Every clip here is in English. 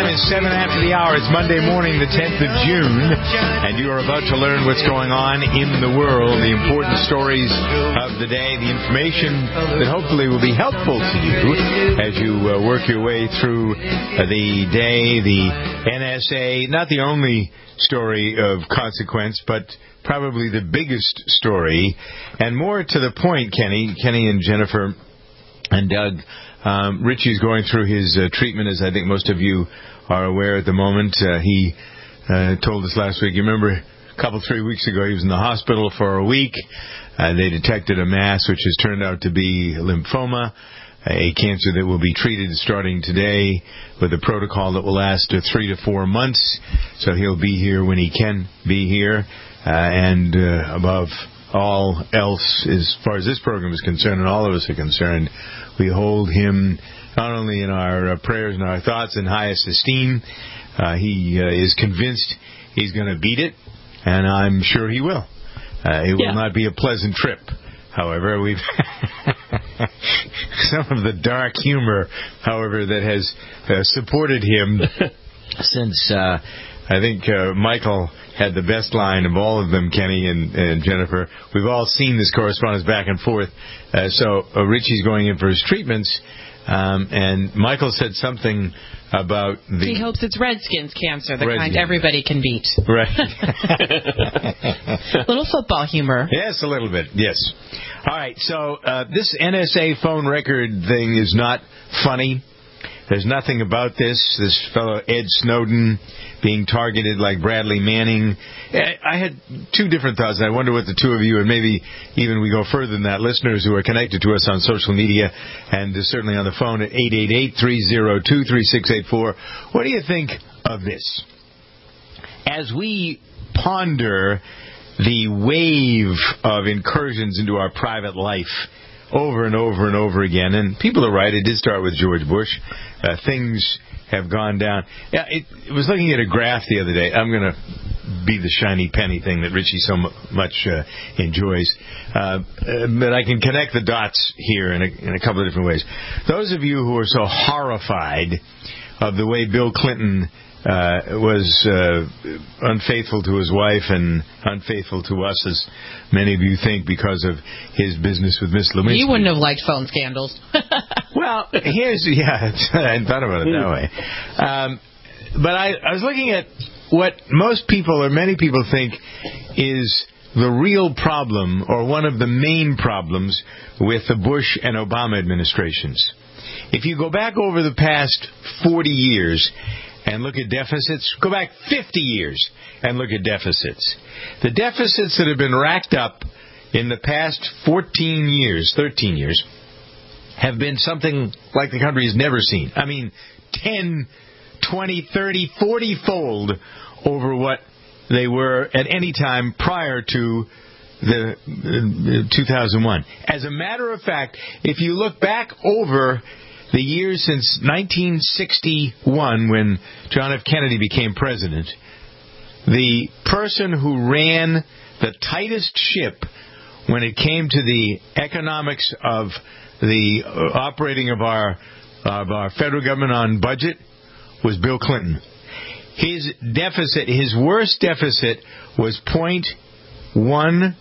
time is 7 after the hour. It's Monday morning, the 10th of June, and you are about to learn what's going on in the world, the important stories of the day, the information that hopefully will be helpful to you as you work your way through the day. The NSA, not the only story of consequence, but probably the biggest story, and more to the point, Kenny and Jennifer and Doug. Richie's going through his treatment, as I think most of you are aware at the moment. He told us last week, you remember a couple, 3 weeks ago, he was in the hospital for a week. They detected a mass, which has turned out to be lymphoma, a cancer that will be treated starting today with a protocol that will last 3 to 4 months. So he'll be here when he can be here. And above all else, as far as this program is concerned, and all of us are concerned, we hold him not only in our prayers and our thoughts in highest esteem. He is convinced he's going to beat it, and I'm sure he will. It will not be a pleasant trip. However, we've some of the dark humor, however, that has supported him since I think Michael had the best line of all of them, Kenny and Jennifer. We've all seen this correspondence back and forth. So Richie's going in for his treatments, and Michael said something about he hopes it's Redskins cancer, the kind everybody can beat. Right. Little football humor. Yes, a little bit, yes. All right, so this NSA phone record thing is not funny. There's nothing about this fellow Ed Snowden being targeted like Bradley Manning. I had two different thoughts, and I wonder what the two of you, and maybe even we go further than that, listeners who are connected to us on social media and certainly on the phone at 888-302-3684. What do you think of this? As we ponder the wave of incursions into our private life over and over and over again, and people are right, it did start with George Bush. Things have gone down. Yeah, it was looking at a graph the other day. I'm going to be the shiny penny thing that Richie so much enjoys. But I can connect the dots here in a couple of different ways. Those of you who are so horrified of the way Bill Clinton was unfaithful to his wife and unfaithful to us, as many of you think, because of his business with Miss Lewinsky. You wouldn't have liked phone scandals. Well, I hadn't thought about it that way. But I was looking at what most people or many people think is the real problem, or one of the main problems, with the Bush and Obama administrations. If you go back over the past 40 years and look at deficits, go back 50 years and look at deficits. The deficits that have been racked up in the past 13 years, have been something like the country has never seen. I mean, 10, 20, 30, 40-fold over what they were at any time prior to the 2001. As a matter of fact, if you look back over the years since 1961, when John F. Kennedy became president, the person who ran the tightest ship when it came to the economics of the operating of our federal government on budget was Bill Clinton. His deficit, his worst deficit, was 0.1%.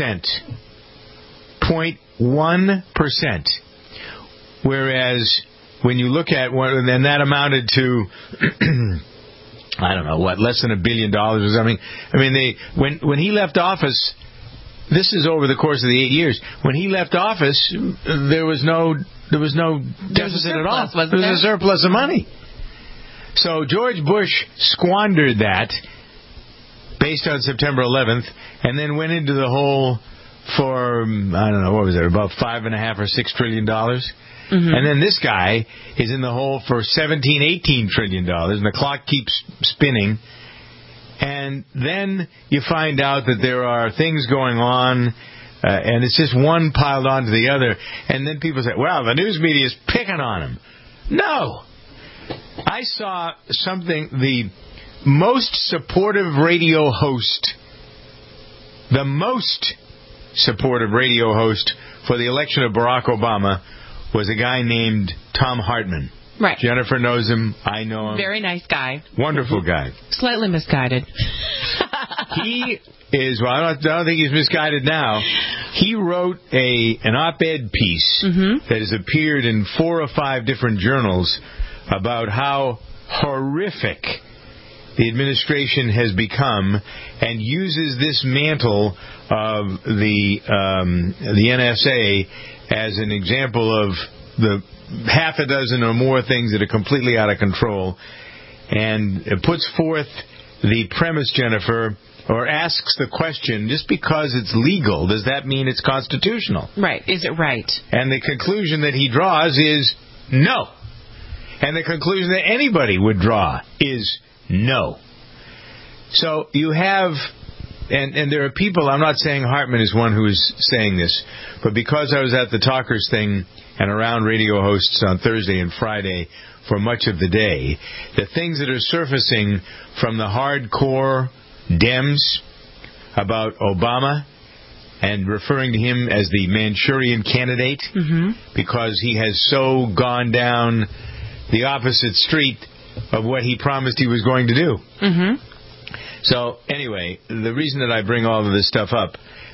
0.1%. Whereas when you look at what, and that amounted to, I don't know what, less than $1 billion or something. I mean, when he left office, this is over the course of the 8 years. When he left office, there was no deficit at all. There was a surplus of money. So George Bush squandered that based on September 11th, and then went into the hole for, I don't know, what was it, about $5.5 or $6 trillion. Mm-hmm. And then this guy is in the hole for $17-18 trillion, and the clock keeps spinning. And then you find out that there are things going on, and it's just one piled onto the other. And then people say, well, the news media is picking on him. No. I saw something, the most supportive radio host for the election of Barack Obama was a guy named Tom Hartman. Right. Jennifer knows him. I know him. Very nice guy. Wonderful guy. Slightly misguided. He is, well, I don't think he's misguided now. He wrote an op-ed piece that has appeared in 4 or 5 different journals about how horrific the administration has become, and uses this mantle of the NSA as an example of the half a dozen or more things that are completely out of control, and it puts forth the premise, Jennifer, or asks the question, just because it's legal, does that mean it's constitutional? Right. Is it right? And the conclusion that he draws is no. And the conclusion that anybody would draw is no. So you have, and there are people, I'm not saying Hartman is one who is saying this, but because I was at the Talkers thing and around radio hosts on Thursday and Friday for much of the day, the things that are surfacing from the hardcore Dems about Obama and referring to him as the Manchurian candidate because he has so gone down the opposite street of what he promised he was going to do. So, anyway, the reason that I bring all of this stuff up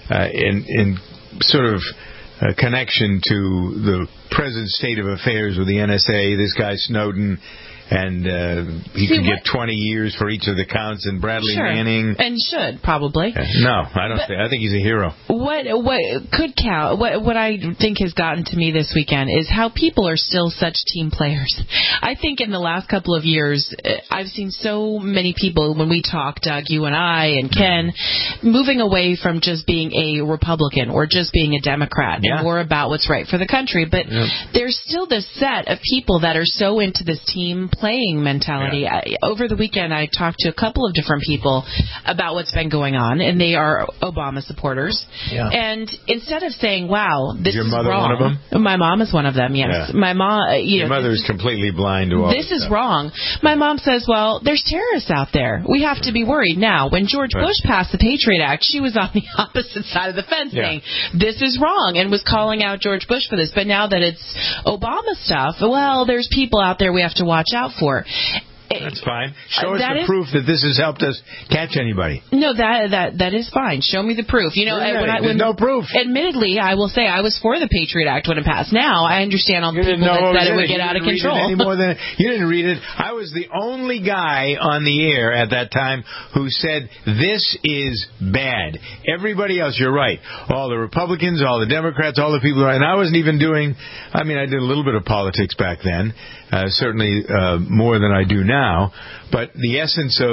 in sort of connection to the present state of affairs with the NSA, this guy Snowden, and he can get 20 years for each of the counts, and Bradley Manning. And should, probably. No, I don't think. I think he's a hero. What could count, what I think has gotten to me this weekend is how people are still such team players. I think in the last couple of years, I've seen so many people, when we talk, Doug, you and I, and Ken, moving away from just being a Republican or just being a Democrat and more about what's right for the country. But there's still this set of people that are so into this team playing mentality. Over the weekend, I talked to a couple of different people about what's been going on, and they are Obama supporters. And instead of saying, wow, this is wrong. Your mother one of them? My mom is one of them, yes. My mom, your mother is completely blind to all this. This is wrong. My mom says, well, there's terrorists out there. We have to be worried. Now, when George Bush passed the Patriot Act, she was on the opposite side of the fence saying, this is wrong, and was calling out George Bush for this. But now that it's Obama stuff, well, there's people out there we have to watch out for. That's fine. Show us the proof that this has helped us catch anybody. No, that is fine. Show me the proof. You know, there's no proof. Admittedly, I will say I was for the Patriot Act when it passed. Now I understand all the people that said it would get out of control. You didn't read it. I was the only guy on the air at that time who said this is bad. Everybody else, you're right. All the Republicans, all the Democrats, all the people, and I wasn't even doing. I mean, I did a little bit of politics back then. Certainly more than I do now, but the essence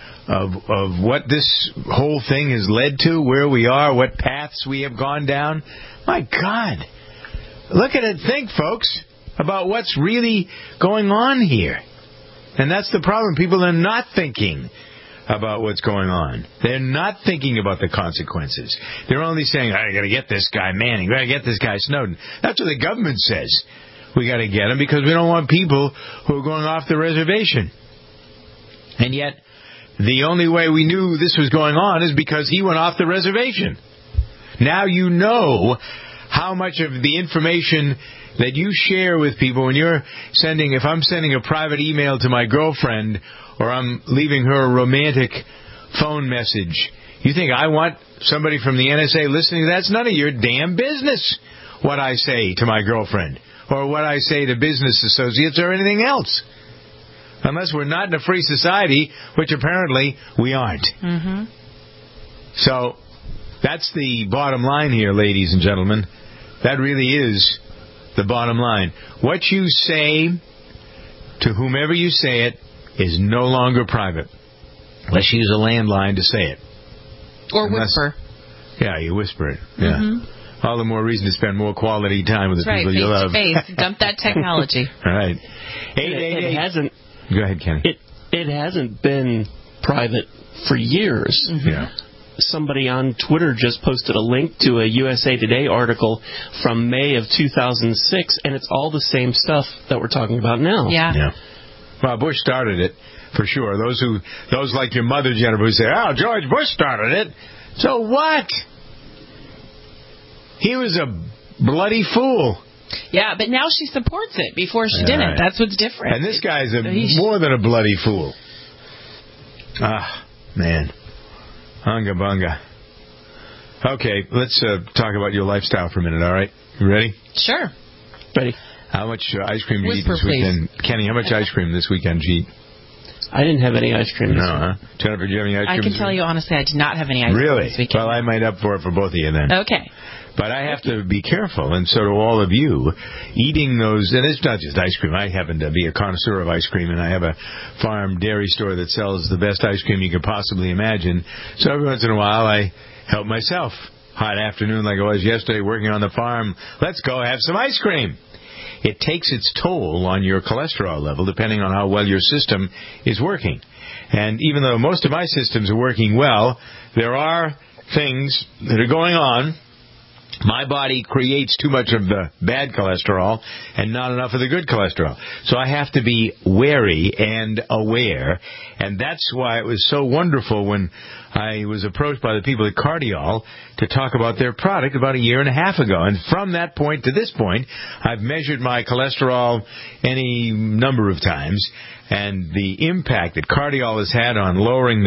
of what this whole thing has led to, where we are, what paths we have gone down, my God, look at it, think, folks, about what's really going on here. And that's the problem. People are not thinking about what's going on. They're not thinking about the consequences. They're only saying, I got to get this guy Manning, got to get this guy Snowden. That's what the government says. We got to get them because we don't want people who are going off the reservation. And yet, the only way we knew this was going on is because he went off the reservation. Now you know how much of the information that you share with people when you're sending, if I'm sending a private email to my girlfriend or I'm leaving her a romantic phone message, you think I want somebody from the NSA listening? That's none of your damn business what I say to my girlfriend, or what I say to business associates, or anything else. Unless we're not in a free society, which apparently we aren't. So, that's the bottom line here, ladies and gentlemen. That really is the bottom line. What you say to whomever you say it is no longer private. Unless you use a landline to say it. Or whisper. Yeah, you whisper it. Yeah. All the more reason to spend more quality time with the people you love. Face. Dump that technology. Right. It hasn't. Go ahead, Kenny. It hasn't been private for years. Yeah. Somebody on Twitter just posted a link to a USA Today article from May of 2006, and it's all the same stuff that we're talking about now. Yeah. Well, Bush started it, for sure. Those like your mother, Jennifer, who say, oh, George Bush started it. So what? He was a bloody fool. Yeah, but now she supports it. Before she didn't. Right. That's what's different. And this guy's more than a bloody fool. Man. Hunga bunga. Okay, let's talk about your lifestyle for a minute, all right? You ready? Sure. Ready. How much ice cream did you eat Whisper, this weekend? Kenny, how much ice cream this weekend did you eat? I didn't have any ice cream. No, huh? Jennifer, did you have any ice cream? I can tell you honestly, I did not have any ice cream this weekend. Well, I might up for it for both of you then. Okay. But I have to be careful, and so do all of you, eating those. And it's not just ice cream. I happen to be a connoisseur of ice cream, and I have a farm dairy store that sells the best ice cream you could possibly imagine. So every once in a while, I help myself. Hot afternoon like it was yesterday working on the farm. Let's go have some ice cream. It takes its toll on your cholesterol level depending on how well your system is working. And even though most of my systems are working well, there are things that are going on. My body creates too much of the bad cholesterol and not enough of the good cholesterol. So I have to be wary and aware. And that's why it was so wonderful when I was approached by the people at Cardiol to talk about their product about a year and a half ago. And from that point to this point, I've measured my cholesterol any number of times. And the impact that Cardiol has had on lowering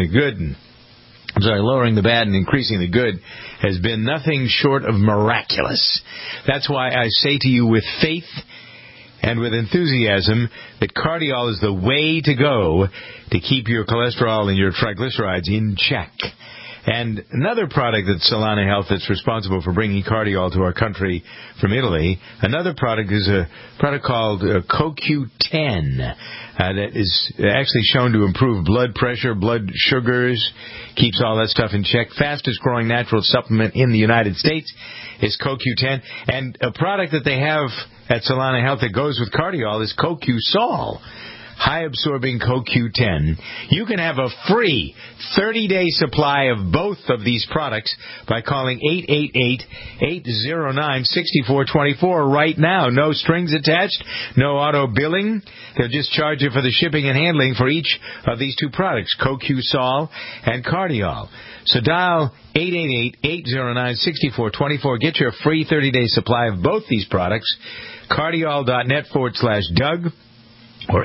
the bad and increasing the good has been nothing short of miraculous. That's why I say to you with faith and with enthusiasm that Cardiol is the way to go to keep your cholesterol and your triglycerides in check. And another product that Solana Health that's responsible for bringing Cardiol to our country from Italy, another product is a product called CoQ10 that is actually shown to improve blood pressure, blood sugars, keeps all that stuff in check. Fastest growing natural supplement in the United States is CoQ10. And a product that they have at Solana Health that goes with Cardiol is CoQ-Sol. High-absorbing CoQ10. You can have a free 30-day supply of both of these products by calling 888-809-6424 right now. No strings attached, no auto billing. They'll just charge you for the shipping and handling for each of these two products, CoQ-Sol and Cardiol. So dial 888-809-6424. Get your free 30-day supply of both these products, cardiol.net/Doug. Or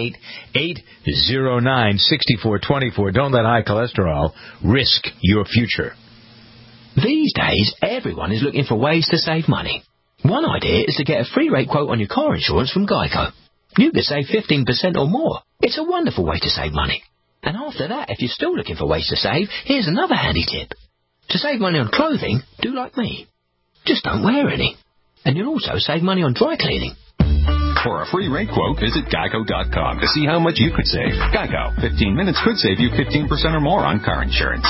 888-809-6424. Don't let high cholesterol risk your future. These days, everyone is looking for ways to save money. One idea is to get a free rate quote on your car insurance from Geico. You could save 15% or more. It's a wonderful way to save money. And after that, if you're still looking for ways to save, here's another handy tip. To save money on clothing, do like me. Just don't wear any. And you'll also save money on dry cleaning. For a free rate quote, visit Geico.com to see how much you could save. Geico. 15 minutes could save you 15% or more on car insurance.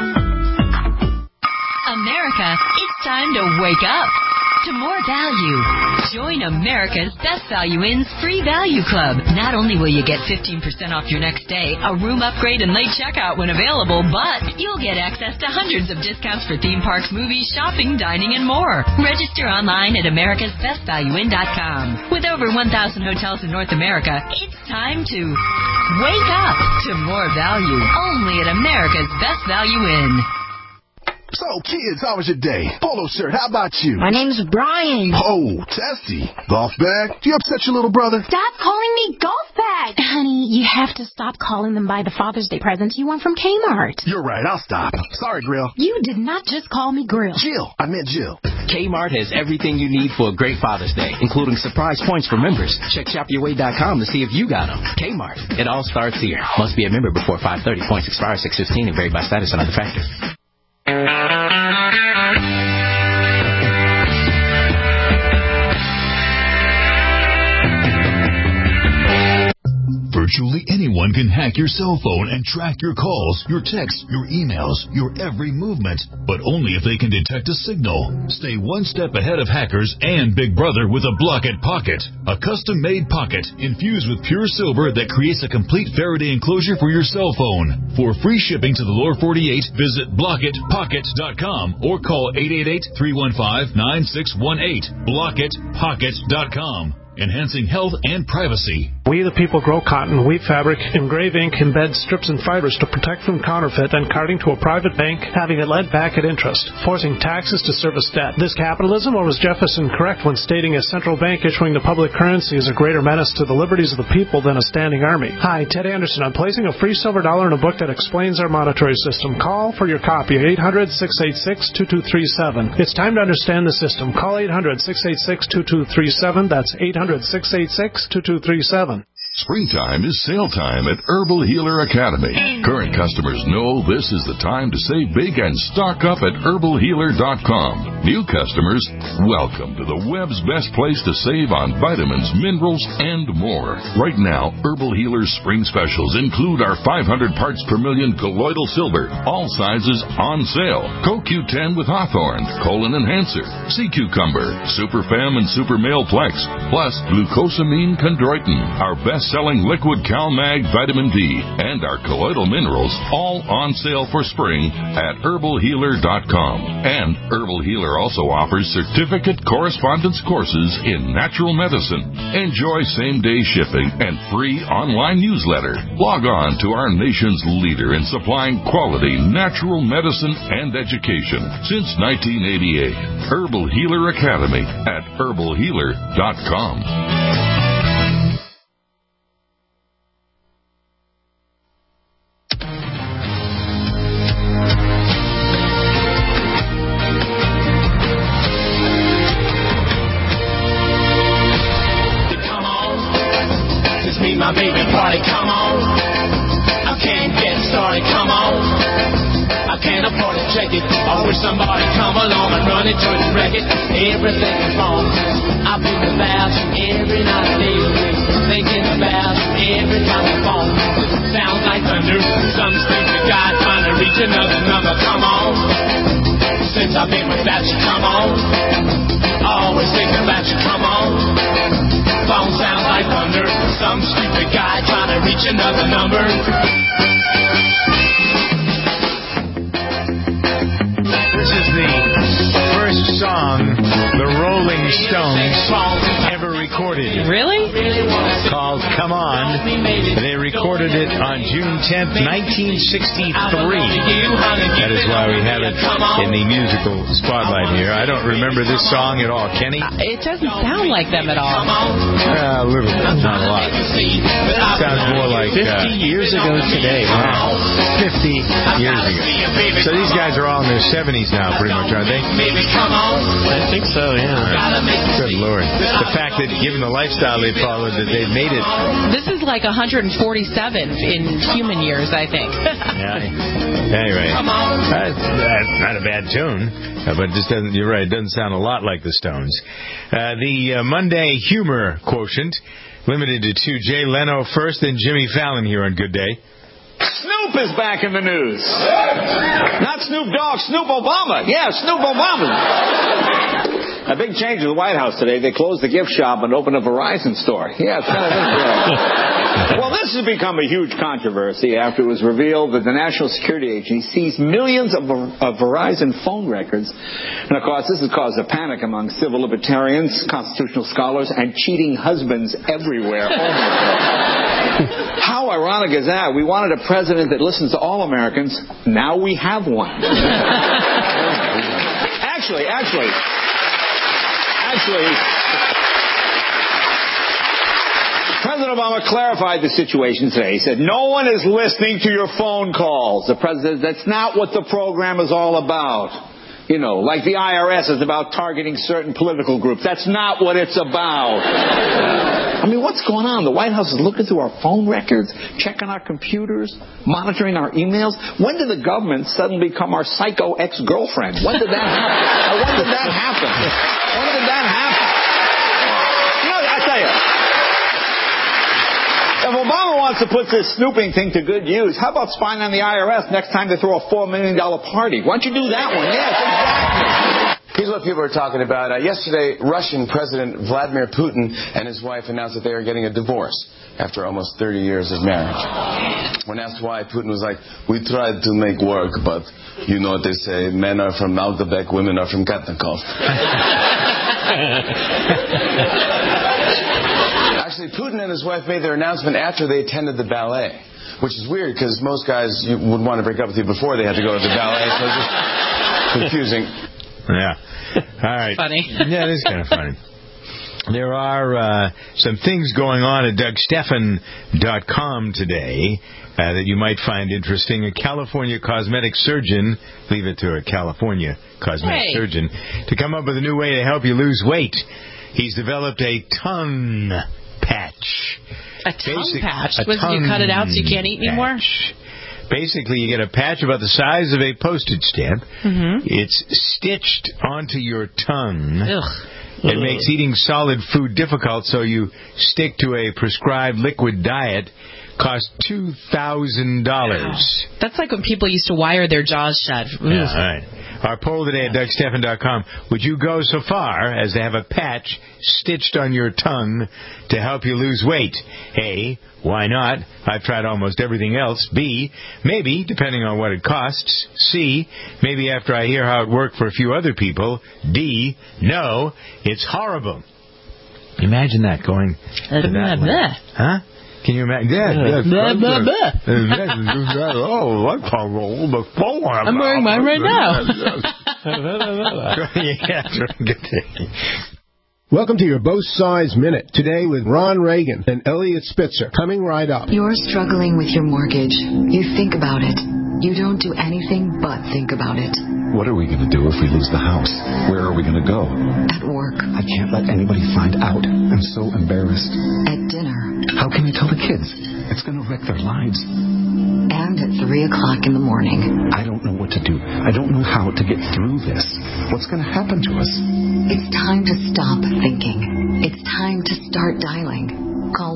America, it's time to wake up to more value. Join America's Best Value Inn's Free Value Club. Not only will you get 15% off your next stay, a room upgrade and late checkout when available, but you'll get access to hundreds of discounts for theme parks, movies, shopping, dining, and more. Register online at americasbestvalueinn.com. With over 1,000 hotels in North America, it's time to wake up to more value. Only at America's Best Value Inn. So, kids, how was your day? Polo shirt, how about you? My name's Brian. Oh, testy. Golf bag? Do you upset your little brother? Stop calling me golf bag. Honey, you have to stop calling them by the Father's Day presents you want from Kmart. You're right, I'll stop. Sorry, Grill. You did not just call me Grill. Jill, I meant Jill. Kmart has everything you need for a great Father's Day, including surprise points for members. Check shopyourway.com to see if you got them. Kmart, it all starts here. Must be a member before 5:30. Points expire 6/15 and vary by status and other factors. Virtually anyone can hack your cell phone and track your calls, your texts, your emails, your every movement, but only if they can detect a signal. Stay one step ahead of hackers and Big Brother with a Blockit Pocket, a custom-made pocket infused with pure silver that creates a complete Faraday enclosure for your cell phone. For free shipping to the lower 48, visit BlockitPocket.com or call 888-315-9618. BlockitPocket.com. Enhancing health and privacy. We the people grow cotton, weave fabric, engrave ink, embed strips and fibers to protect from counterfeit and carting to a private bank, having it lent back at interest, forcing taxes to service debt. This capitalism, or was Jefferson correct when stating a central bank issuing the public currency is a greater menace to the liberties of the people than a standing army? Hi, Ted Anderson. I'm placing a free silver dollar in a book that explains our monetary system. Call for your copy at 800-686-2237. It's time to understand the system. Call 800-686-2237. That's 800-686-2237. Springtime is sale time at Herbal Healer Academy. Current customers know this is the time to save big and stock up at herbalhealer.com. New customers, welcome to the web's best place to save on vitamins, minerals, and more. Right now, Herbal Healer's spring specials include our 500 parts per million colloidal silver, all sizes on sale. CoQ10 with Hawthorne, Colon Enhancer, Sea Cucumber, Super Fem and Super Male Plex, plus glucosamine chondroitin, our best-selling liquid CalMag vitamin D, and our colloidal minerals, all on sale for spring at herbalhealer.com. And Herbal Healer also offers certificate correspondence courses in natural medicine. Enjoy same-day shipping and free online newsletter. Log on to our nation's leader in supplying quality natural medicine and education since 1988. Herbal Healer Academy at herbalhealer.com. My baby party, come on. I can't get started, come on. I can't afford to check it. I wish somebody come along and run it, couldn't wreck it. Everything is wrong. I think about you every night, day and week. Thinking about you every time I phone. Sounds like thunder. Some stupid guy trying to reach another number, come on. Since I've been without you, come on. Always thinking about you, come on. Phone sounds like thunder. Some stupid guy trying to reach another number. This is the first song the Rolling Stones ever recorded. Really? Called Come On. They recorded it on June 10th, 1963. That is why we have it in the musical spotlight here. I don't remember this song at all. Kenny? It doesn't sound like them at all. A little bit, not a lot. It sounds more like 50 years ago today. Wow. 50 years ago. So these guys are all in their 70s now, pretty much, aren't they? I think so, yeah. Good Lord. The fact that, given the lifestyle they followed, that they've made it. This is like 147 in human years, I think. Yeah. Anyway, that's not a bad tune, but it just doesn't. You're right. It doesn't sound a lot like the Stones. The Monday humor quotient limited to two. Jay Leno first, then Jimmy Fallon here on Good Day. Snoop is back in the news. Not Snoop Dogg, Snoop Obama. Yeah, Snoop Obama. A big change in the White House today. They closed the gift shop and opened a Verizon store. Yeah, it's kind of interesting. Well, this has become a huge controversy after it was revealed that the National Security Agency seized millions of Verizon phone records. And, of course, this has caused a panic among civil libertarians, constitutional scholars, and cheating husbands everywhere. Oh, my God. How ironic is that? We wanted a president that listens to all Americans. Now we have one. Actually, President Obama clarified the situation today. He said, no one is listening to your phone calls. The president said, that's not what the program is all about. You know, like the IRS is about targeting certain political groups. That's not what it's about. I mean, what's going on? The White House is looking through our phone records, checking our computers, monitoring our emails. When did the government suddenly become our psycho ex-girlfriend? When did that happen? When did that happen? When did that happen? You know, I tell you, if Obama wants to put this snooping thing to good use, how about spying on the IRS next time they throw a $4 million party? Why don't you do that one? Yes, exactly. Here's what people are talking about. Yesterday, Russian President Vladimir Putin and his wife announced that they are getting a divorce after almost 30 years of marriage. When asked why, Putin was like, we tried to make work, but you know what they say, men are from Maltabek, women are from Actually, Putin and his wife made their announcement after they attended the ballet, which is weird because most guys would want to break up with you before they had to go to the ballet, so it's just confusing. Yeah. All right. Funny. Yeah, it is kind of funny. There are some things going on at DougStephan.com today that you might find interesting. A California cosmetic surgeon, leave it to a California cosmetic surgeon, to come up with a new way to help you lose weight. He's developed a tongue patch. A tongue patch? You cut it out so you can't eat anymore? Basically, you get a patch about the size of a postage stamp. Mm-hmm. It's stitched onto your tongue. Ugh. It makes eating solid food difficult, so you stick to a prescribed liquid diet. Costs $2,000. That's like when people used to wire their jaws shut. Yeah, all right. Our poll today at DougStephan.com. Would you go so far as to have a patch stitched on your tongue to help you lose weight? A, why not? I've tried almost everything else. B, maybe, depending on what it costs. C, maybe after I hear how it worked for a few other people. D, no, it's horrible. Imagine that going to that way. Huh? Can you imagine? I'm wearing mine right now. Welcome to your Both Sides Minute. Today with Ron Reagan and Elliot Spitzer. Coming right up. You're struggling with your mortgage. You think about it. You don't do anything but think about it. What are we going to do if we lose the house? Where are we going to go? At work. I can't let anybody find out. I'm so embarrassed. At dinner. How can we tell the kids? It's going to wreck their lives. And at 3 o'clock in the morning. I don't know what to do. I don't know how to get through this. What's going to happen to us? It's time to stop thinking. It's time to start dialing. Call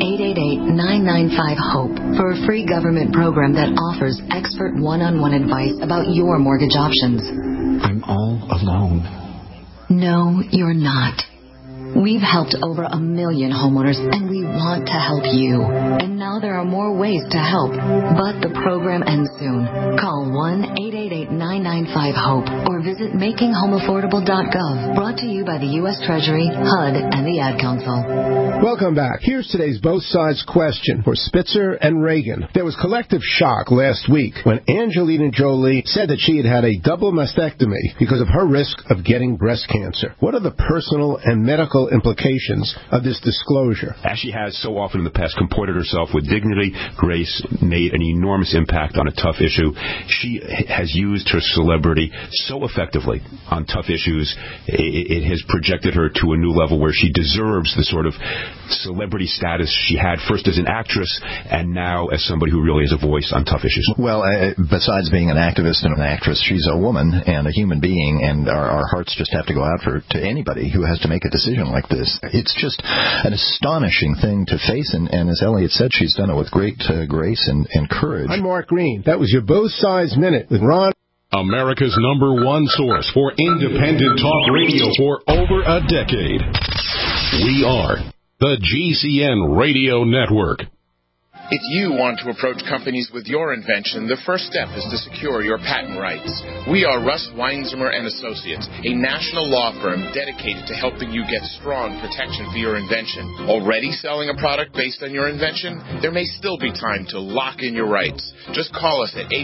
1-888-995-HOPE for a free government program that offers expert one-on-one advice about your mortgage options. I'm all alone. No, you're not. We've helped over 1 million homeowners, and we want to help you. And now there are more ways to help, but the program ends soon. Call 1-888-995-HOPE or visit makinghomeaffordable.gov. Brought to you by the U.S. Treasury, HUD, and the Ad Council. Welcome back. Here's today's Both Sides question for Spitzer and Reagan. There was collective shock last week when Angelina Jolie said that she had had a double mastectomy because of her risk of getting breast cancer. What are the personal and medical implications of this disclosure? As she has so often in the past comported herself with dignity, grace, made an enormous impact on a tough issue. She has used her celebrity so effectively on tough issues. It has projected her to a new level where she deserves the sort of celebrity status she had first as an actress and now as somebody who really has a voice on tough issues. Well, besides being an activist and an actress, she's a woman and a human being, and our hearts just have to go out to anybody who has to make a decision like this. It's just an astonishing thing to face, and as Elliot said, she's done it with great grace and courage. I'm Mark Green. That was your Both Sides Minute with Ron. America's #1 source for independent talk radio for over a decade. We are the GCN Radio Network. If you want to approach companies with your invention, the first step is to secure your patent rights. We are Russ Weinzimmer and Associates, a national law firm dedicated to helping you get strong protection for your invention. Already selling a product based on your invention? There may still be time to lock in your rights. Just call us at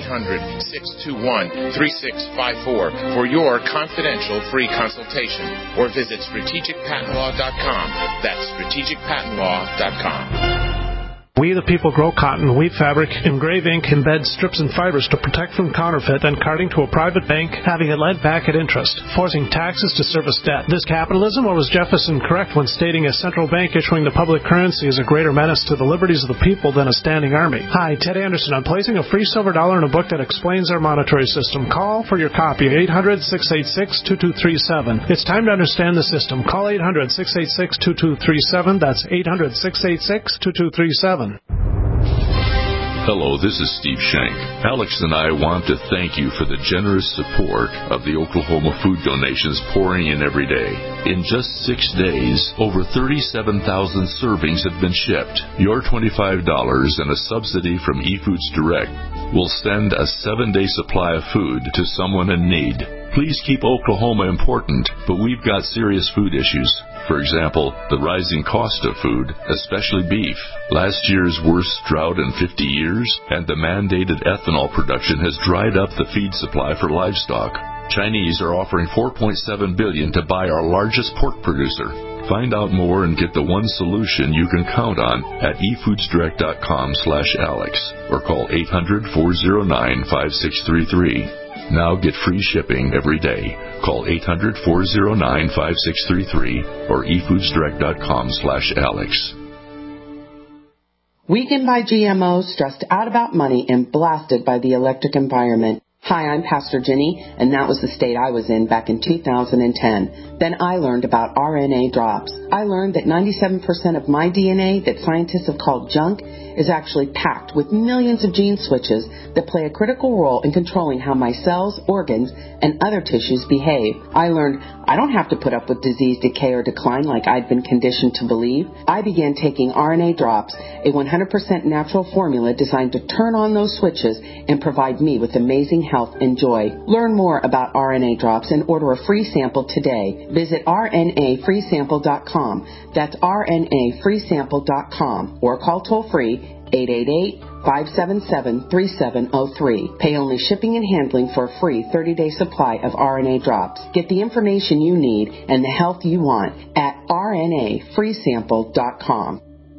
800-621-3654 for your confidential free consultation, or visit strategicpatentlaw.com. That's strategicpatentlaw.com. We the people grow cotton, weave fabric, engrave ink, embed strips and fibers to protect from counterfeit and carting to a private bank, having it lent back at interest, forcing taxes to service debt. This capitalism, or was Jefferson correct when stating a central bank issuing the public currency is a greater menace to the liberties of the people than a standing army? Hi, Ted Anderson. I'm placing a free silver dollar in a book that explains our monetary system. Call for your copy, 800-686-2237. It's time to understand the system. Call 800-686-2237. That's 800-686-2237. Hello, this is Steve Shank. Alex and I want to thank you for the generous support of the Oklahoma food donations pouring in every day. In just 6 days, over 37,000 servings have been shipped. Your $25 and a subsidy from eFoods Direct will send a 7-day supply of food to someone in need. Please keep Oklahoma important, but we've got serious food issues. For example, the rising cost of food, especially beef, last year's worst drought in 50 years, and the mandated ethanol production has dried up the feed supply for livestock. Chinese are offering $4.7 billion to buy our largest pork producer. Find out more and get the one solution you can count on at efoodsdirect.com/Alex or call 800-409-5633. Now get free shipping every day. Call 800-409-5633 or efoodsdirect.com/Alex. Weakened by GMOs, stressed out about money, and blasted by the electric environment. Hi, I'm Pastor Jenny, and that was the state I was in back in 2010. Then I learned about RNA drops. I learned that 97% of my DNA that scientists have called junk is actually packed with millions of gene switches that play a critical role in controlling how my cells, organs, and other tissues behave. I learned I don't have to put up with disease, decay, or decline like I'd been conditioned to believe. I began taking RNA drops, a 100% natural formula designed to turn on those switches and provide me with amazing health and joy. Learn more about RNA drops and order a free sample today. Visit rnafreesample.com. That's rnafreesample.com or call toll-free 888-577-3703. Pay only shipping and handling for a free 30-day supply of RNA drops. Get the information you need and the health you want at rnafreesample.com.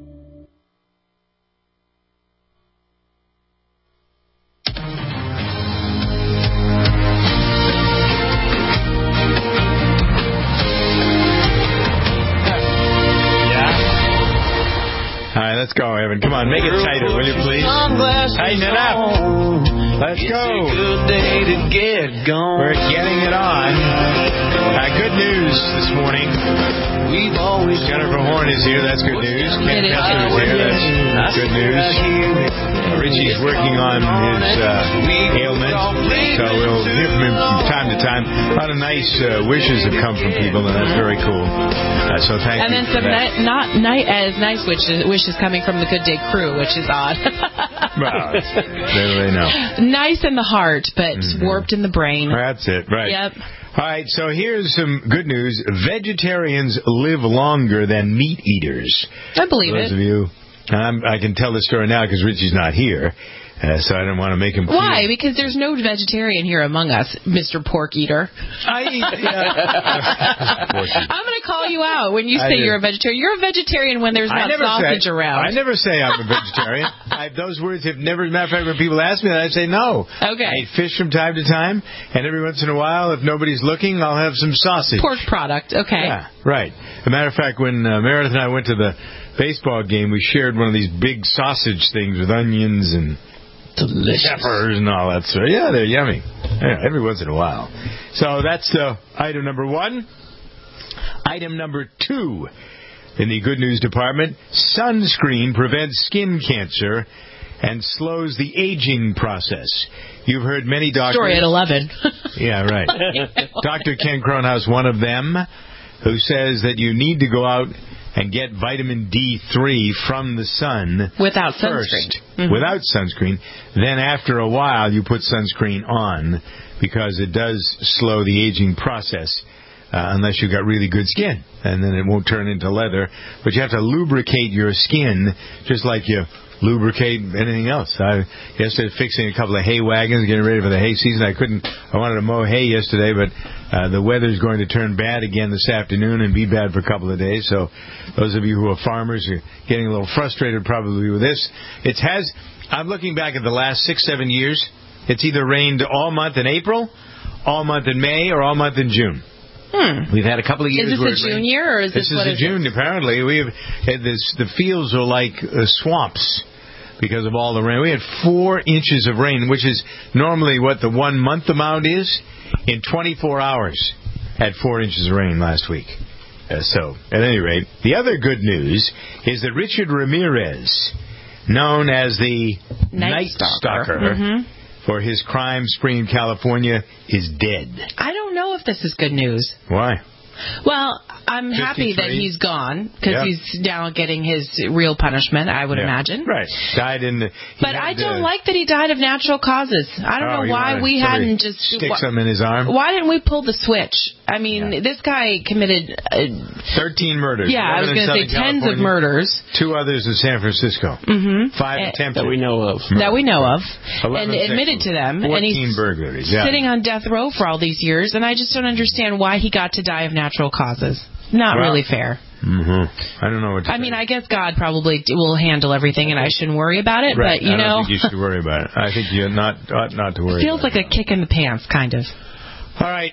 All right, let's go, Evan. Come on, make it tighter, will you please? Tighten it up. Let's go. Good day to get going. We're getting it on. Good news this morning. Jennifer Horn is here. That's good news. Ken Kessler is here. That's good news. Richie's working on his ailment, so we'll hear from him from time to time. A lot of nice wishes have come from people, and that's very cool. So thank you. And then some not nice wishes coming from the Good Day crew, which is odd. Well, they know. Nice in the heart, but warped in the brain. That's it, right. Yep. All right, so here's some good news. Vegetarians live longer than meat eaters. I believe it. Those of you, I can tell the story now because Richie's not here. So I don't want to make him. Why? Because there's no vegetarian here among us, Mr. Pork Eater. I eat. I'm going to call you out when you say you're a vegetarian. You're a vegetarian when there's not sausage around. I never say I'm a vegetarian. Those words have never. Matter of fact, when people ask me that, I say no. Okay. I eat fish from time to time, and every once in a while, if nobody's looking, I'll have some sausage. Pork product. Okay. Yeah, right. As a matter of fact, when Meredith and I went to the baseball game, we shared one of these big sausage things with onions and delicious peppers and all that stuff. Yeah, they're yummy. Yeah, every once in a while. So that's item number 1. Item number 2 in the good news department: sunscreen prevents skin cancer and slows the aging process. You've heard many doctors. Story at 11. Yeah, right. Dr. Ken Cronhaus, one of them, who says that you need to go out and get vitamin D3 from the sun without first, sunscreen. Without sunscreen. Then after a while, you put sunscreen on because it does slow the aging process. Unless you've got really good skin, and then it won't turn into leather. But you have to lubricate your skin just like you lubricate anything else. I yesterday fixing a couple of hay wagons, getting ready for the hay season. I wanted to mow hay yesterday, but the weather's going to turn bad again this afternoon and be bad for a couple of days. So those of you who are farmers are getting a little frustrated probably with this. I'm looking back at the last 6-7 years. It's either rained all month in April, all month in May, or all month in June. We've had a couple of years. Is this a June year, or is this what is June? Apparently, we have the fields are like swamps because of all the rain. We had 4 inches of rain, which is normally what the 1 month amount is. In 24 hours, had 4 inches of rain last week. So, at any rate, the other good news is that Richard Ramirez, known as the Night Stalker. For his crime spree in California, is dead. I don't know if this is good news. Why? Well, I'm happy that 53. he's gone because Yep. he's now getting his real punishment, I would imagine. Right. Died in the... But I don't like that he died of natural causes. I don't know why we hadn't just... Stick something in his arm? Why didn't we pull the switch? I mean, this guy committed... 13 murders. Yeah, I was going to say tens of murders. 2 others in San Francisco. 5 attempted. That we know of. That we know of. 11 And admitted to them. 14 And he's burglaries. Yeah. sitting on death row for all these years, and I just don't understand why he got to die of natural causes. Not really fair. I don't know what to I mean, I guess God probably will handle everything, and I shouldn't worry about it. Right. But, you I don't know... think you should worry about it. I think you ought not to worry feels about like a kick in the pants, kind of. All right,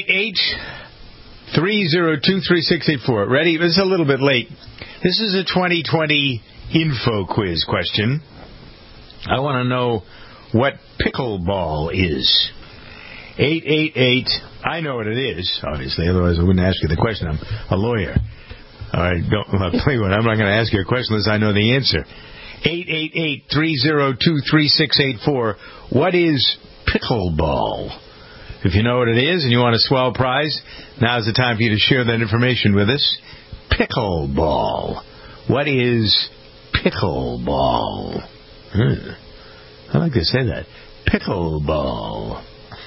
888-302-3684. Ready? This is a little bit late. This is a 2020 info quiz question. I want to know what pickleball is. 888. I know what it is, obviously. Otherwise, I wouldn't ask you the question. I'm a lawyer. All right, I'll tell you what. I'm not going to ask you a question unless I know the answer. 888-302-3684. What is pickleball? If you know what it is and you want a swell prize, now's the time for you to share that information with us. Pickleball. What is pickleball? I like to say that. Pickleball.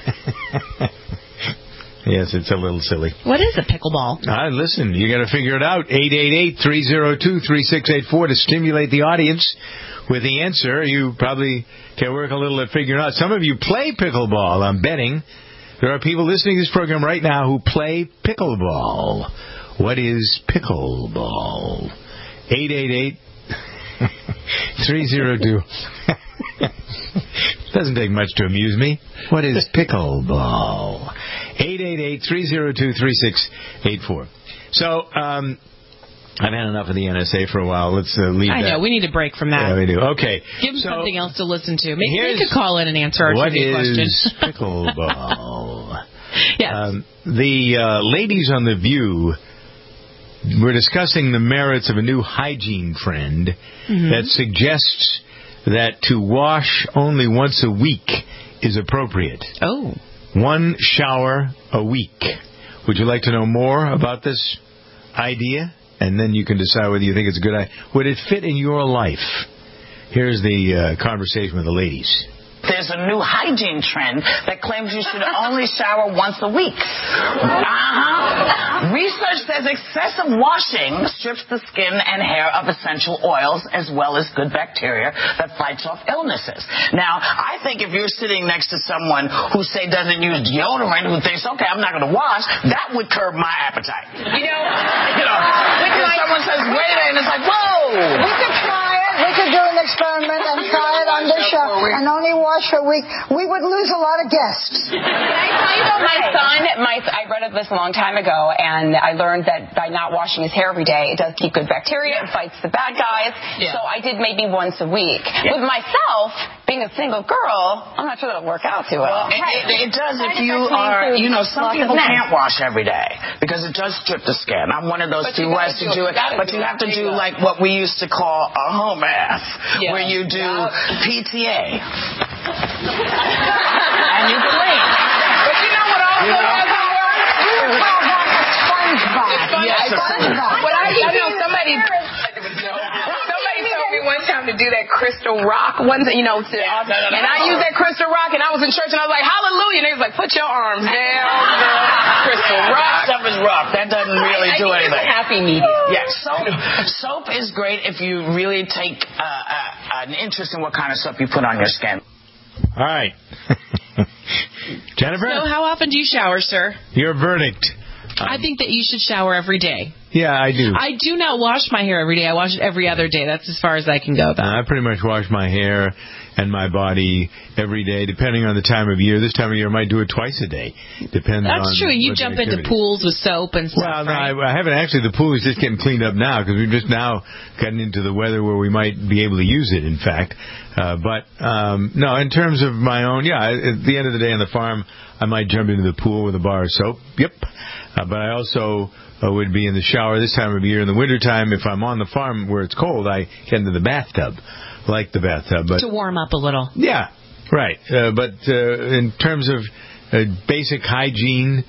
Yes, it's a little silly. What is a pickleball? Listen, you got to figure it out. 888-302-3684 to stimulate the audience with the answer. You probably can work a little at figuring out. Some of you play pickleball, I'm betting. There are people listening to this program right now who play pickleball. What is pickleball? 888-302. Doesn't take much to amuse me. What is pickleball? 888-302-3684. So, I've had enough of the NSA for a while. Let's leave that. I know. We need a break from that. Yeah, we do. Okay. Give them something else to listen to. Maybe they could call in and answer our trivia question. What is pickleball? Yes. The ladies on The View were discussing the merits of a new hygiene trend that suggests that to wash only once a week is appropriate. Oh. 1 shower a week. Would you like to know more about this idea? And then you can decide whether you think it's a good idea. Would it fit in your life? Here's the conversation with the ladies. There's a new hygiene trend that claims you should only shower once a week. Research says excessive washing strips the skin and hair of essential oils as well as good bacteria that fights off illnesses. Now, I think if you're sitting next to someone who, say, doesn't use deodorant, who thinks, okay, I'm not going to wash, that would curb my appetite. If someone says, wait a minute, and it's like, whoa! We could try it. We could do an experiment and try it on this show and only wash for a week. We would lose a lot of guests. Can I tell you about my son? I read of this a long time ago, and I learned that by not washing his hair every day, it does keep good bacteria. It fights the bad guys. So I did maybe once a week. With myself, being a single girl, I'm not sure that'll work out too well. It does if you are, some people can't wash every day because it does strip the skin. I'm one of those people who has to do it, but you have to do like what we used to call a home bath, where you do PTA. And you clean. But you know what also doesn't work? You call that a sponge bath. Yes, a sponge bath. I know somebody told me one time to do that crystal rock. And I used that crystal rock, and I was in church, and I was like, hallelujah. And they was like, put your arms down, girl. Crystal rock. That stuff is rough. That doesn't really do anything. It's a happy medium. Yeah, soap is great if you really take an interest in what kind of soap you put on your skin. All right. Jennifer? So how often do you shower, sir? Your verdict. I think that you should shower every day. Yeah, I do. I do not wash my hair every day. I wash it every other day. That's as far as I can go. I pretty much wash my hair and my body every day, depending on the time of year. This time of year, I might do it twice a day. Depends on. That's true. You jump into pools with soap and stuff. Well, no, right? I haven't actually. The pool is just getting cleaned up now because we've just now gotten into the weather where we might be able to use it. In fact, no. In terms of my own, at the end of the day on the farm, I might jump into the pool with a bar of soap. Yep. But I also would be in the shower this time of year. In the wintertime, if I'm on the farm where it's cold, I get into the bathtub. Like the bathtub. But to warm up a little. Yeah, right. But in terms of basic hygiene,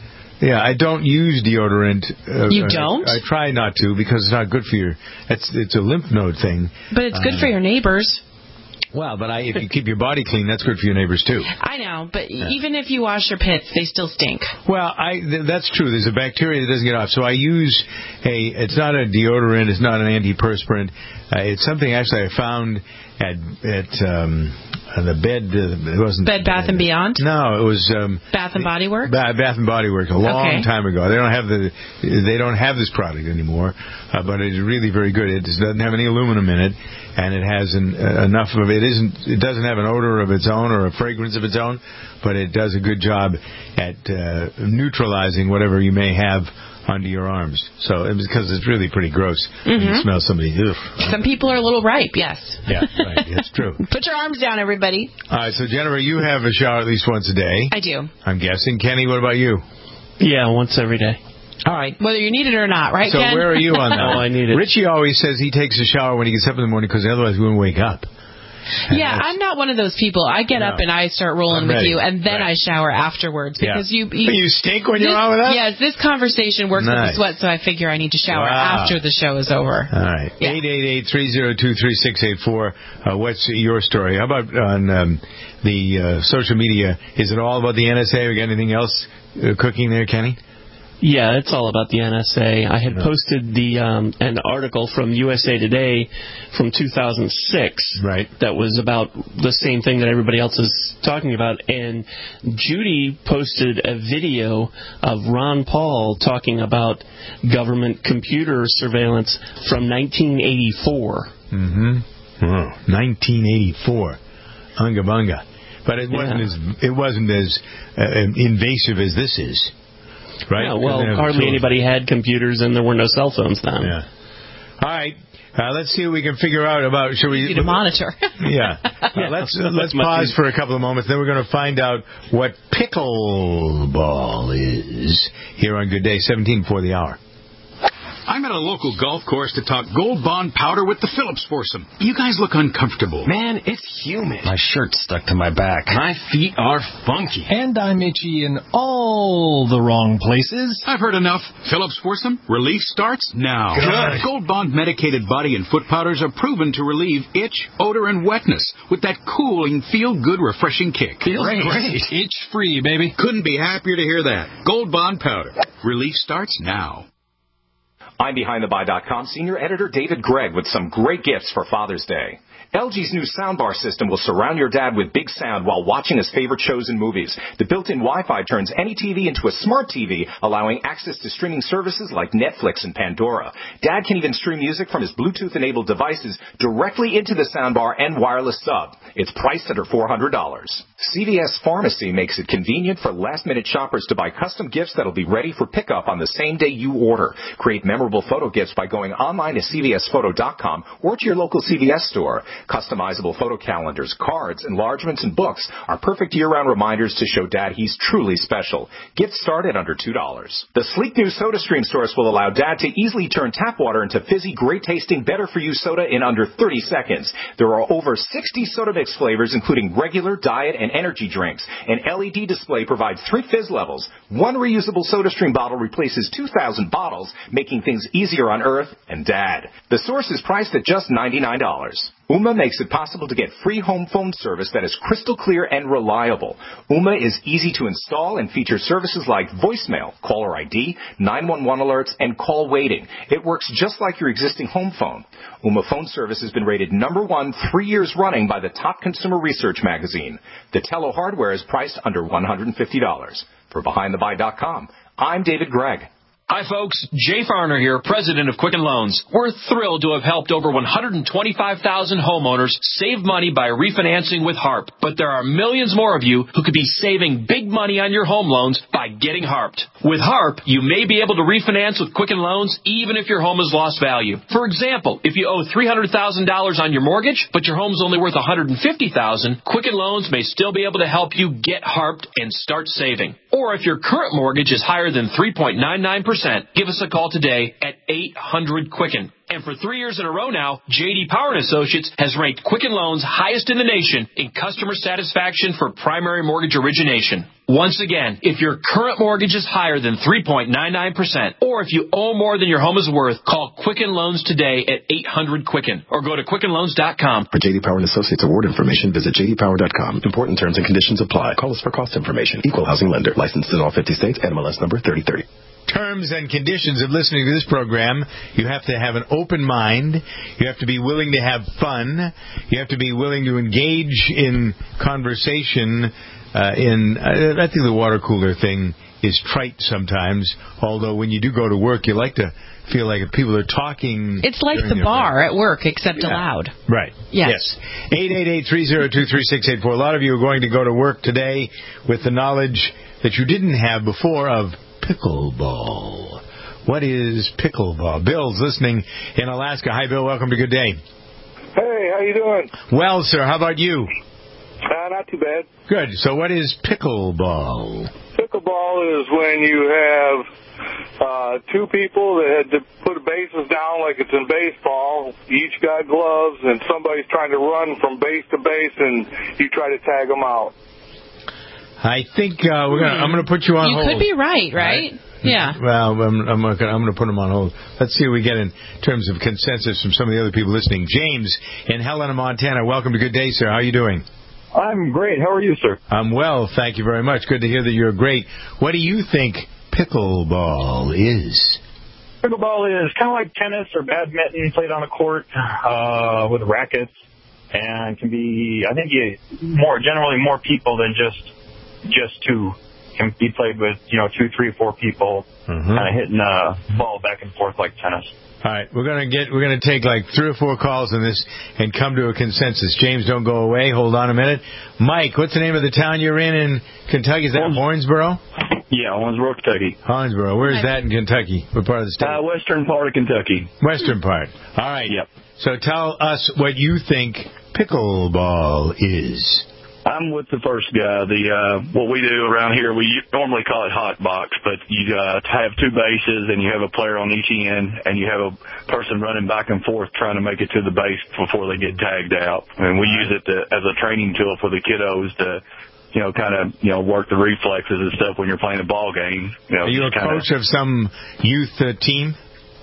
Yeah, I don't use deodorant. You don't? I try not to because it's not good for your... It's a lymph node thing. But it's good for your neighbors. Well, but if you keep your body clean, that's good for your neighbors, too. I know, but even if you wash your pits, they still stink. Well, that's true. There's a bacteria that doesn't get off. So I use it's not a deodorant, it's not an antiperspirant. It's something actually I found at the bed. It wasn't Bed Bath & Beyond? No, it was Bath & Body Works? Bath & Body Works a long time ago. They don't have this product anymore, but it's really very good. It doesn't have any aluminum in it, and it has enough of it. It doesn't have an odor of its own or a fragrance of its own, but it does a good job at neutralizing whatever you may have under your arms. So because it's really pretty gross when you smell somebody. Ugh. Some people are a little ripe, yes. Yeah, right. That's true. Put your arms down, everybody. All right, so Jennifer, you have a shower at least once a day. I do. I'm guessing. Kenny, what about you? Yeah, once every day. All right. Whether you need it or not, right, so Ken? So where are you on that? Oh, I need it. Richie always says he takes a shower when he gets up in the morning because otherwise we won't wake up. Yeah, I'm not one of those people. I get up and I start rolling with you, and then I shower afterwards because you stink when you're on with us. Yes, this conversation works with the sweat, so I figure I need to shower after the show is over. All right, 888-302-3684. What's your story? How about on the social media? Is it all about the NSA? Or got anything else cooking there, Kenny? Yeah, it's all about the NSA. I had posted an article from USA Today from 2006 that was about the same thing that everybody else is talking about. And Judy posted a video of Ron Paul talking about government computer surveillance from 1984. Mm-hmm. Oh, 1984. Unga bunga. But it wasn't as invasive as this is. Right? Yeah, well, hardly anybody had computers, and there were no cell phones then. Yeah. All right. Let's see what we can figure out about... Should we... Easy to monitor. Yeah. Let's pause for a couple of moments. Then we're going to find out what pickleball is here on Good Day, 17 before the hour. I'm at a local golf course to talk Gold Bond powder with the Phillips foursome. You guys look uncomfortable. Man, it's humid. My shirt's stuck to my back. My feet are funky. And I'm itchy in all the wrong places. I've heard enough. Phillips foursome, relief starts now. Good. Gold Bond medicated body and foot powders are proven to relieve itch, odor, and wetness with that cooling, feel-good, refreshing kick. Feels great. Itch-free, baby. Couldn't be happier to hear that. Gold Bond powder. Relief starts now. I'm BehindTheBuy.com senior editor David Gregg with some great gifts for Father's Day. LG's new soundbar system will surround your dad with big sound while watching his favorite shows and movies. The built-in Wi-Fi turns any TV into a smart TV, allowing access to streaming services like Netflix and Pandora. Dad can even stream music from his Bluetooth-enabled devices directly into the soundbar and wireless sub. It's priced under $400. CVS Pharmacy makes it convenient for last-minute shoppers to buy custom gifts that'll be ready for pickup on the same day you order. Create memorable photo gifts by going online to CVSPhoto.com or to your local CVS store. Customizable photo calendars, cards, enlargements, and books are perfect year-round reminders to show Dad he's truly special. Gifts start at under $2. The sleek new SodaStream source will allow Dad to easily turn tap water into fizzy, great-tasting, better-for-you soda in under 30 seconds. There are over 60 soda mix flavors, including regular, diet, and energy drinks. An LED display provides 3 fizz levels. One reusable SodaStream bottle replaces 2,000 bottles, making things easier on Earth and Dad. The source is priced at just $99. Ooma makes it possible to get free home phone service that is crystal clear and reliable. Ooma is easy to install and features services like voicemail, caller ID, 911 alerts, and call waiting. It works just like your existing home phone. Ooma phone service has been rated #1 3 years running by the Top Consumer Research magazine. The Tello hardware is priced under $150. For BehindTheBuy.com, I'm David Gregg. Hi, folks. Jay Farner here, president of Quicken Loans. We're thrilled to have helped over 125,000 homeowners save money by refinancing with HARP. But there are millions more of you who could be saving big money on your home loans by getting HARPed. With HARP, you may be able to refinance with Quicken Loans even if your home has lost value. For example, if you owe $300,000 on your mortgage, but your home's only worth $150,000, Quicken Loans may still be able to help you get HARPed and start saving. Or if your current mortgage is higher than 3.99%, 20%. Give us a call today at 800-QUICKEN. And for 3 years in a row now, J.D. Power & Associates has ranked Quicken Loans highest in the nation in customer satisfaction for primary mortgage origination. Once again, if your current mortgage is higher than 3.99%, or if you owe more than your home is worth, call Quicken Loans today at 800-QUICKEN or go to QuickenLoans.com. For J.D. Power & Associates award information, visit jdpower.com. Important terms and conditions apply. Call us for cost information. Equal housing lender. Licensed in all 50 states. NMLS number 3030. Terms and conditions of listening to this program: you have to have an open mind, you have to be willing to have fun, you have to be willing to engage in conversation. I think the water cooler thing is trite sometimes, although when you do go to work, you like to feel like if people are talking. It's like the bar at work, except aloud. Right. Yes. 888-302-3684. A lot of you are going to go to work today with the knowledge that you didn't have before of pickleball. What is pickleball? Bill's listening in Alaska. Hi, Bill. Welcome to Good Day. Hey, how you doing? Well, sir, how about you? Not too bad. Good. So what is pickleball? Pickleball is when you have two people that had to put bases down like it's in baseball. Each got gloves, and somebody's trying to run from base to base, and you try to tag them out. I think I'm going to put you on hold. You could be right? Yeah. Well, I'm going to put him on hold. Let's see what we get in terms of consensus from some of the other people listening. James in Helena, Montana. Welcome to Good Day, sir. How are you doing? I'm great. How are you, sir? I'm well. Thank you very much. Good to hear that you're great. What do you think pickleball is? Pickleball is kind of like tennis or badminton played on a court with rackets, and can be, I think, generally more people than just two. Can be played with 2, 3, 4 people, kind of hitting a ball back and forth like tennis. All right, we're gonna take like 3 or 4 calls on this and come to a consensus. James, don't go away. Hold on a minute. Mike, what's the name of the town you're in Kentucky? Is that Owensboro? Yeah, Owensboro, Kentucky. Owensboro. Where's that in Kentucky? What part of the state? Western part of Kentucky. Western part. All right. Yep. So tell us what you think pickleball is. I'm with the first guy. What we do around here, we normally call it hot box, but you have 2 bases and you have a player on each end, and you have a person running back and forth trying to make it to the base before they get tagged out. And we use it as a training tool for the kiddos to, work the reflexes and stuff when you're playing a ball game. Are you a coach of some youth team?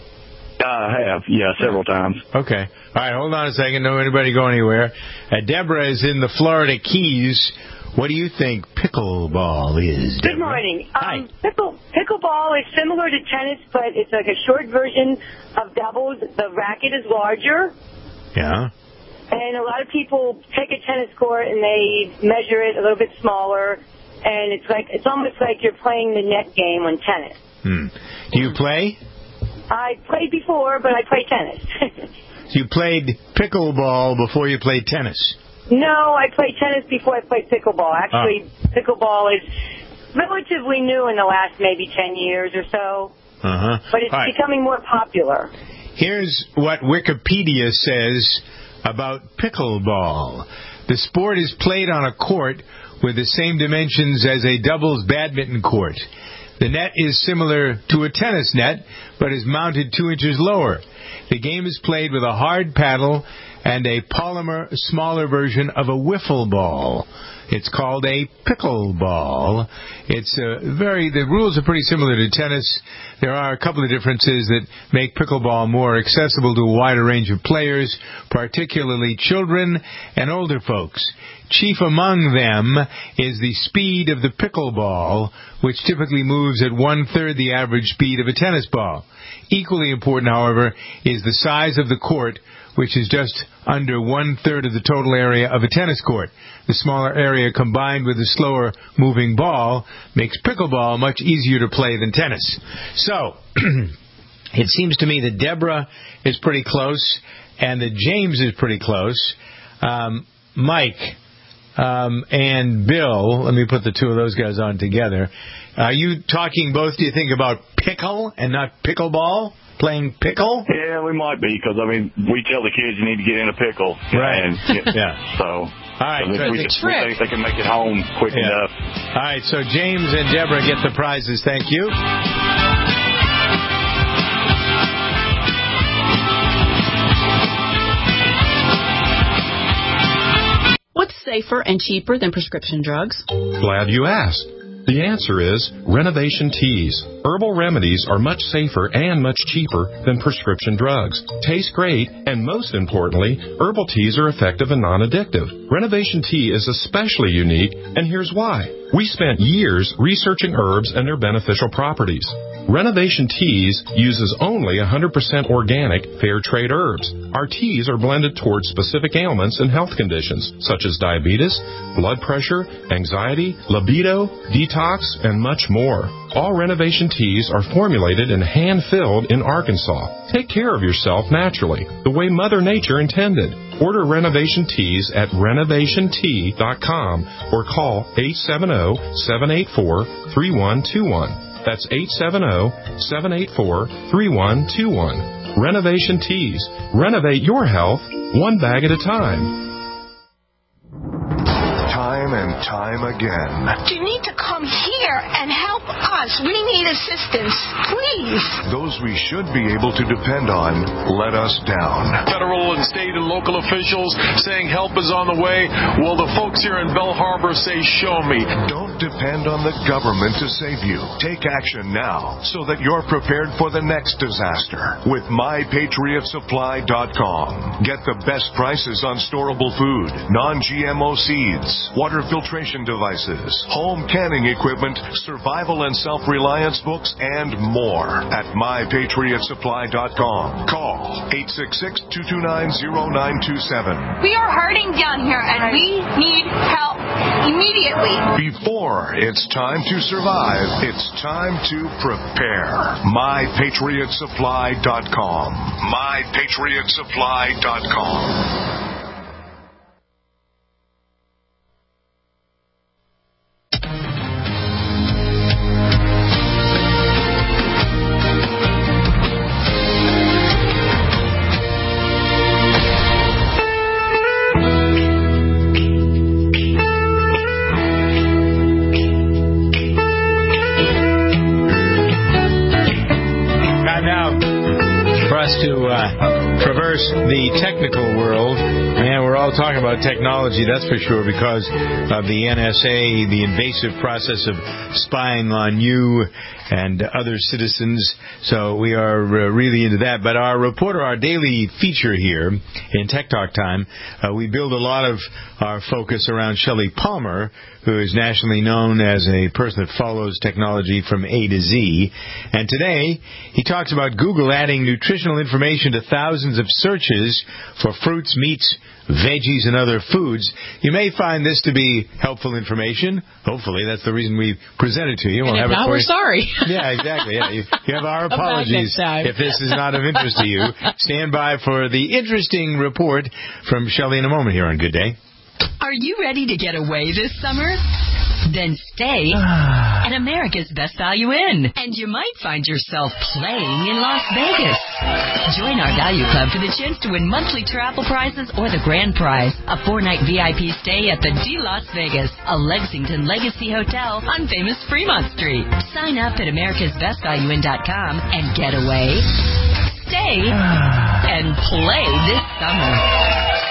I have, several times. Okay. All right, hold on a second. Don't anybody go anywhere. Deborah is in the Florida Keys. What do you think pickleball is, Deborah? Good morning. Hi. Pickleball is similar to tennis, but it's like a short version of doubles. The racket is larger. Yeah. And a lot of people take a tennis court and they measure it a little bit smaller, and it's almost like you're playing the net game on tennis. Do you play? I played before, but I play tennis. You played pickleball before you played tennis? No, I played tennis before I played pickleball. Actually, pickleball is relatively new in the last maybe 10 years or so. But it's becoming more popular. Here's what Wikipedia says about pickleball. The sport is played on a court with the same dimensions as a doubles badminton court. The net is similar to a tennis net, but is mounted 2 inches lower. The game is played with a hard paddle and a polymer smaller version of a wiffle ball. It's called a pickleball. The rules are pretty similar to tennis. There are a couple of differences that make pickleball more accessible to a wider range of players, particularly children and older folks. Chief among them is the speed of the pickleball, which typically moves at 1/3 the average speed of a tennis ball. Equally important, however, is the size of the court, which is just under 1/3 of the total area of a tennis court. The smaller area combined with the slower moving ball makes pickleball much easier to play than tennis. So, it seems to me that Deborah is pretty close and that James is pretty close. Mike and Bill, let me put the 2 of those guys on together. Are you talking both, do you think, about pickle and not pickleball? Playing pickle? Yeah, we might be, because, we tell the kids you need to get in a pickle. Right. And So, all right, so we think they can make it home quick enough. All right, so James and Deborah get the prizes. Thank you. safer and cheaper than prescription drugs? Glad you asked. The answer is Renovation Teas. Herbal remedies are much safer and much cheaper than prescription drugs. Taste great, and most importantly, herbal teas are effective and non-addictive. Renovation Tea is especially unique, and here's why. We spent years researching herbs and their beneficial properties. Renovation Teas uses only 100% organic, fair trade herbs. Our teas are blended towards specific ailments and health conditions, such as diabetes, blood pressure, anxiety, libido, detox, and much more. All Renovation Teas are formulated and hand-filled in Arkansas. Take care of yourself naturally, the way Mother Nature intended. Order Renovation Teas at renovationtea.com or call 870-784-3121. That's 870-784-3121. Renovation Teas. Renovate your health one bag at a time. Time and time again. You need to come here and help us. We need assistance, please. Those we should be able to depend on let us down. Federal and state and local officials saying help is on the way. Well, the folks here in Belle Harbor say, show me. Don't depend on the government to save you. Take action now so that you're prepared for the next disaster with MyPatriotSupply.com. Get the best prices on storable food, non-GMO seeds, water filtration devices, home canning equipment, survival and self-reliance books, and more at MyPatriotSupply.com. Call 866-229-0927. We are hurting down here, and we need help immediately. Before it's time to survive, it's time to prepare. MyPatriotSupply.com. MyPatriotSupply.com. Traverse the technical world. Man, we're all talking about technology, that's for sure, because of the NSA, the invasive process of spying on you and other citizens. So we are really into that. But our reporter, our daily feature here in Tech Talk Time, we build a lot of our focus around Shelley Palmer, who is nationally known as a person that follows technology from A to Z. And today, he talks about Google adding nutritional information to thousands of searches for fruits, meats, veggies, and other foods. You may find this to be helpful information. Hopefully, that's the reason we present it to you. And if not, we're sorry. Yeah, exactly. Yeah. You have our apologies if this is not of interest to you. Stand by for the interesting report from Shelley in a moment here on Good Day. Are you ready to get away this summer? Then stay at America's Best Value Inn, and you might find yourself playing in Las Vegas. Join our Value Club for the chance to win monthly travel prizes or the grand prize, a 4-night VIP stay at the D Las Vegas, a Lexington Legacy Hotel on famous Fremont Street. Sign up at americasbestvalueinn.com and get away, stay, and play this summer.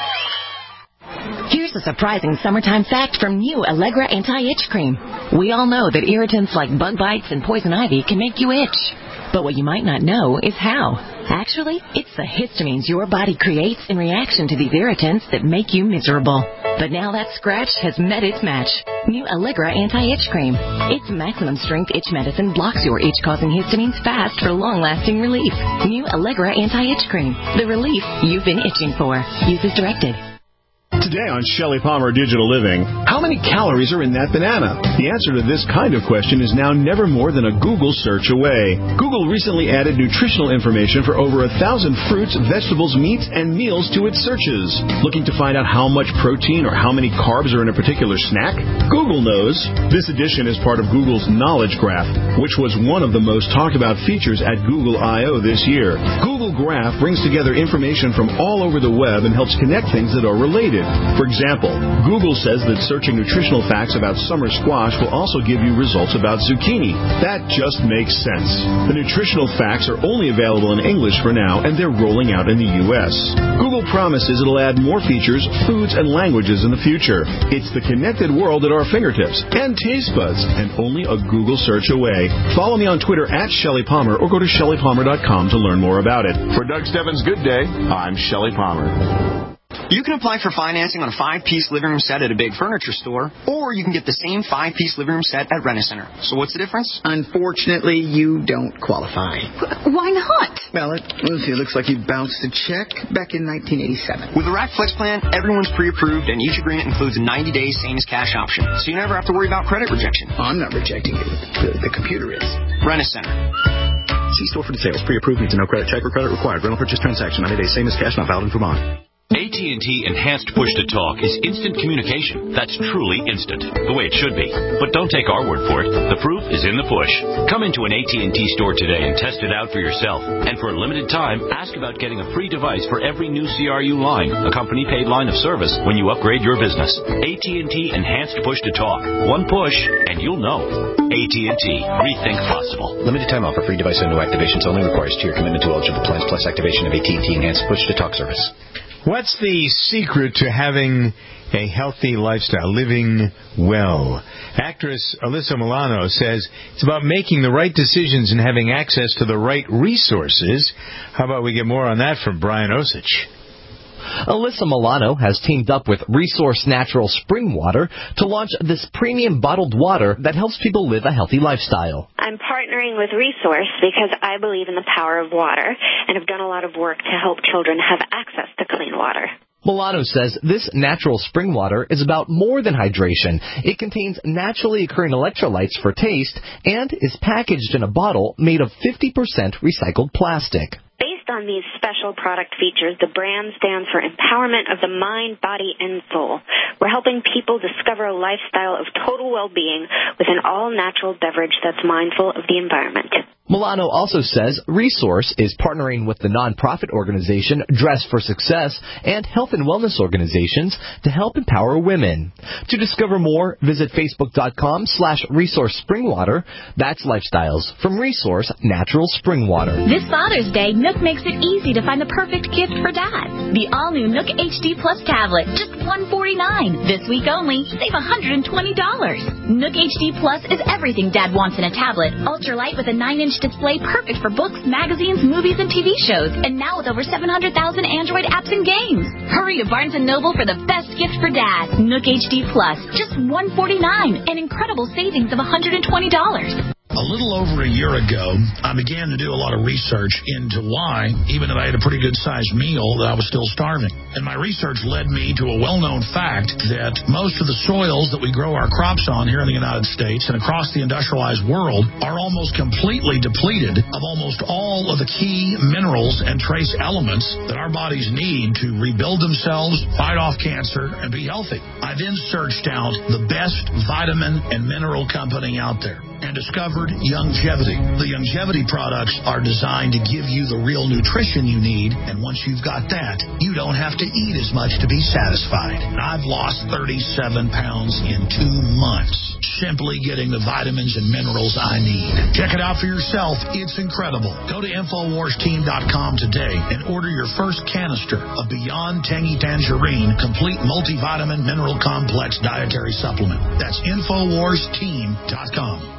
Here's a surprising summertime fact from new Allegra Anti-Itch Cream. We all know that irritants like bug bites and poison ivy can make you itch. But what you might not know is how. Actually, it's the histamines your body creates in reaction to these irritants that make you miserable. But now that scratch has met its match. New Allegra Anti-Itch Cream. Its maximum strength itch medicine blocks your itch-causing histamines fast for long-lasting relief. New Allegra Anti-Itch Cream. The relief you've been itching for. Use as directed. Today on Shelley Palmer Digital Living, how many calories are in that banana? The answer to this kind of question is now never more than a Google search away. Google recently added nutritional information for over 1,000 fruits, vegetables, meats, and meals to its searches. Looking to find out how much protein or how many carbs are in a particular snack? Google knows. This edition is part of Google's Knowledge Graph, which was one of the most talked about features at Google I/O this year. Google Graph brings together information from all over the web and helps connect things that are related. needed. For example, Google says that searching nutritional facts about summer squash will also give you results about zucchini. That just makes sense. The nutritional facts are only available in English for now, and they're rolling out in the U.S. Google promises it'll add more features, foods, and languages in the future. It's the connected world at our fingertips and taste buds, and only a Google search away. Follow me on Twitter at Shelley Palmer or go to ShelleyPalmer.com to learn more about it. For Doug Stebbins' Good Day, I'm Shelley Palmer. You can apply for financing on a 5-piece living room set at a big furniture store, or you can get the same 5-piece living room set at Rent-A-Center. So what's the difference? Unfortunately, you don't qualify. Why not? Well, it looks like you bounced a check back in 1987. With the Rack Flex plan, everyone's pre-approved, and each agreement includes a 90-day same-as-cash option, so you never have to worry about credit rejection. I'm not rejecting you. The computer is. Rent-A-Center. See store for details. Pre-approved needs no credit check or credit required. Rental purchase transaction. 90 days same as cash, not valid in Vermont. AT&T Enhanced Push-to-Talk is instant communication that's truly instant, the way it should be. But don't take our word for it. The proof is in the push. Come into an AT&T store today and test it out for yourself. And for a limited time, ask about getting a free device for every new CRU line, a company-paid line of service, when you upgrade your business. AT&T Enhanced Push-to-Talk. One push, and you'll know. AT&T. Rethink possible. Limited time offer. Free device and new activations only requires 2-year commitment to eligible plans plus activation of AT&T Enhanced Push-to-Talk service. What's the secret to having a healthy lifestyle, living well? Actress Alyssa Milano says it's about making the right decisions and having access to the right resources. How about we get more on that from Brian Osich? Alyssa Milano has teamed up with Resource Natural Spring Water to launch this premium bottled water that helps people live a healthy lifestyle. I'm partnering with Resource because I believe in the power of water and have done a lot of work to help children have access to clean water. Milano says this natural spring water is about more than hydration. It contains naturally occurring electrolytes for taste and is packaged in a bottle made of 50% recycled plastic. Based on these special product features, the brand stands for empowerment of the mind, body, and soul. We're helping people discover a lifestyle of total well-being with an all-natural beverage that's mindful of the environment. Milano also says Resource is partnering with the nonprofit organization Dress for Success and health and wellness organizations to help empower women. To discover more, visit Facebook.com/Resource Springwater. That's lifestyles from Resource Natural Spring Water. This Father's Day, Nook makes it easy to find the perfect gift for Dad. The all-new Nook HD Plus tablet, just $149. This week only, save $120. Nook HD Plus is everything Dad wants in a tablet. Ultralight with a 9-inch display, perfect for books, magazines, movies, and TV shows. And now with over 700,000 Android apps and games. Hurry to Barnes & Noble for the best gift for Dad. Nook HD Plus, just $149. An incredible savings of $120. A little over a year ago, I began to do a lot of research into why, even if I had a pretty good-sized meal, that I was still starving. And my research led me to a well-known fact that most of the soils that we grow our crops on here in the United States and across the industrialized world are almost completely depleted of almost all of the key minerals and trace elements that our bodies need to rebuild themselves, fight off cancer, and be healthy. I then searched out the best vitamin and mineral company out there and discovered Youngevity. The Youngevity products are designed to give you the real nutrition you need, and once you've got that, you don't have to eat as much to be satisfied. And I've lost 37 pounds in 2 months, simply getting the vitamins and minerals I need. Check it out for yourself. It's incredible. Go to InfoWarsTeam.com today and order your first canister of Beyond Tangy Tangerine Complete Multivitamin Mineral Complex Dietary Supplement. That's InfoWarsTeam.com.